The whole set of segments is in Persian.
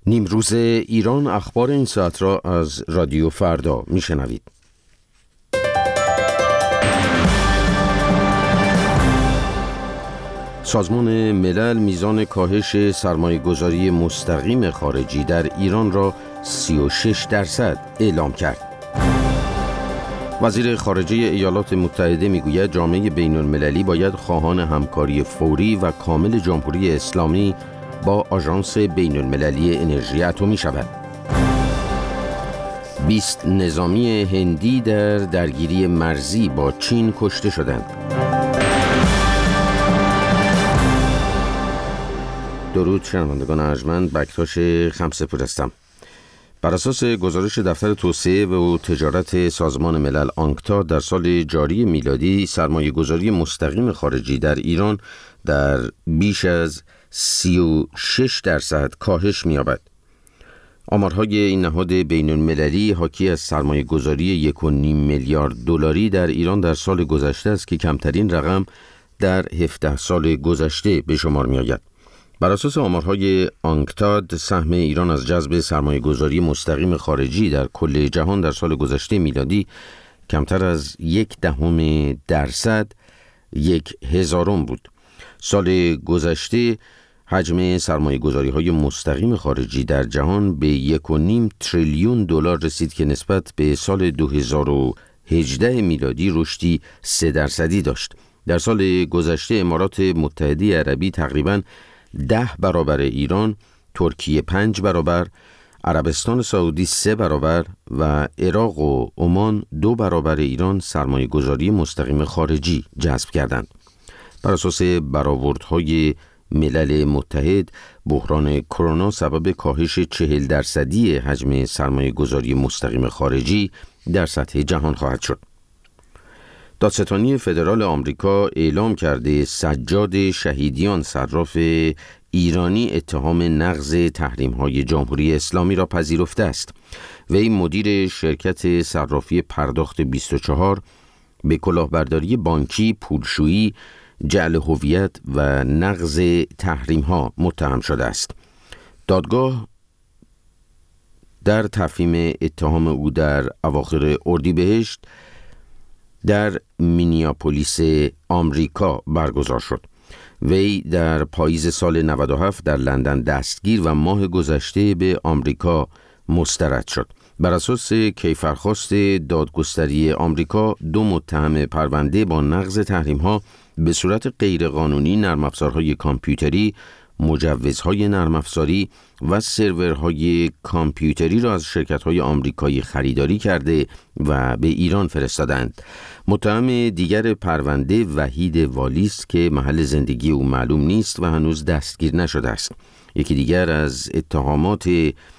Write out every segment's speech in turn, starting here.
نیمروز ایران، اخبار این ساعت را از رادیو فردا میشنوید. سازمان ملل میزان کاهش سرمایه‌گذاری مستقیم خارجی در ایران را 36% اعلام کرد. وزیر خارجه ایالات متحده میگوید جامعه بین‌المللی باید خواهان همکاری فوری و کامل جمهوری اسلامی با آژانس بین‌المللی انرژی اتمی شود. 20 نظامی هندی در درگیری مرزی با چین کشته شدند. درود شنوندگان ارجمند، بکتاش خمسه‌پور هستم. بر اساس گزارش دفتر توسعه و تجارت سازمان ملل آنکتاد، در سال جاری میلادی سرمایه‌گذاری مستقیم خارجی در ایران در بیش از 36% کاهش می‌یابد. آمارهای این نهاد بین‌المللی حاکی از سرمایه‌گذاری 1.5 میلیارد دلاری در ایران در سال گذشته است که کمترین رقم در 17 سال گذشته به شمار می‌آید. بر اساس آمارهای آنکتاد، سهم ایران از جذب سرمایه‌گذاری مستقیم خارجی در کل جهان در سال گذشته میلادی کمتر از 0.1%، 1/1000 بود. سال گذشته حجم سرمایه‌گذاری‌های مستقیم خارجی در جهان به 1.5 تریلیون دلار رسید که نسبت به سال 2018 میلادی رشدی 3% داشت. در سال گذشته امارات متحده عربی تقریباً 10 برابر ایران، ترکیه 5 برابر، عربستان سعودی 3 برابر و عراق و عمان 2 برابر ایران سرمایه‌گذاری مستقیم خارجی جذب کردند. بر اساس برآوردهای ملل متحد، بحران کرونا سبب کاهش 40% حجم سرمایه‌گذاری مستقیم خارجی در سطح جهان خواهد شد. دادستانی فدرال آمریکا اعلام کرده سجاد شهیدیان، صراف ایرانی، اتهام نقض تحریم‌های جمهوری اسلامی را پذیرفته است. وی مدیر شرکت صرافی پرداخت 24 به کلاهبرداری بانکی، پولشویی، جعل هویت و نقض تحریم‌ها متهم شده است. دادگاه در تفهیم اتهام او در اواخر اردیبهشت در مینیاپولیس آمریکا برگزار شد. وی در پاییز سال 97 در لندن دستگیر و ماه گذشته به آمریکا مسترد شد. بر اساس کیفرخواست دادگستری آمریکا، 2 متهم پرونده با نقض تحریم‌ها به صورت غیرقانونی نرم افزارهای کامپیوتری، مجوزهای نرم افزاری و سرورهای کامپیوتری را از شرکت‌های آمریکایی خریداری کرده و به ایران فرستادند. متهم دیگر پرونده وحید والی است که محل زندگی او معلوم نیست و هنوز دستگیر نشده است. یکی دیگر از اتهامات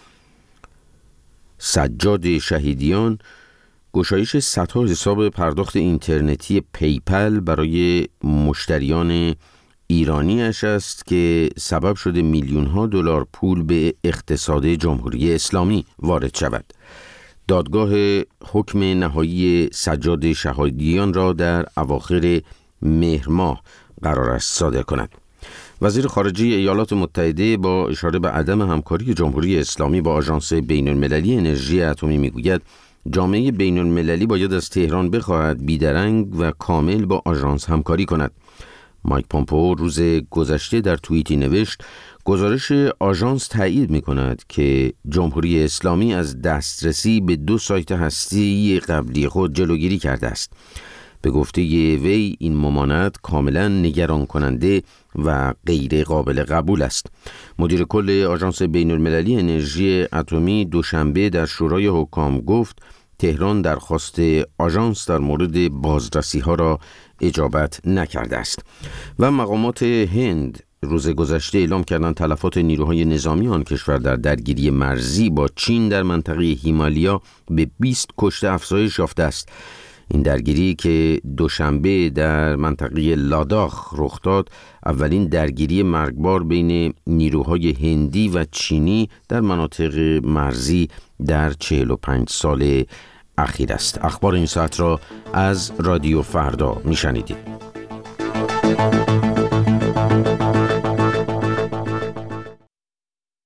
سجاد شهیدیان گشایش صدها حساب پرداخت اینترنتی پیپل برای مشتریان ایرانیش است که سبب شده میلیون‌ها دلار پول به اقتصاد جمهوری اسلامی وارد شود. دادگاه حکم نهایی سجاد شهیدیان را در اواخر مهر ماه قرار است صادر کند. وزیر خارجه ایالات متحده با اشاره به عدم همکاری جمهوری اسلامی با آژانس بین‌المللی انرژی اتمی میگوید جامعه بین‌المللی باید از تهران بخواهد بیدرنگ و کامل با آژانس همکاری کند. مایک پومپئو روز گذشته در توییتی نوشت گزارش آژانس تایید می‌کند که جمهوری اسلامی از دسترسی به 2 سایت هسته‌ای قبلی خود جلوگیری کرده است. به گفته وی این ممانعت کاملا نگران کننده و غیر قابل قبول است. مدیر کل آژانس بین‌المللی انرژی اتمی دوشنبه در شورای حکام گفت تهران درخواست آژانس در مورد بازرسی‌ها را اجابت نکرده است. و مقامات هند روز گذشته اعلام کردند تلفات نیروهای نظامی آن کشور در درگیری مرزی با چین در منطقه هیمالیا به 20 کشته افزایش یافته است. این درگیری که دوشنبه در منطقه لاداخ رخ داد، اولین درگیری مرگبار بین نیروهای هندی و چینی در مناطق مرزی در 45 سال اخیر است. اخبار این ساعت را از رادیو فردا میشنیدید.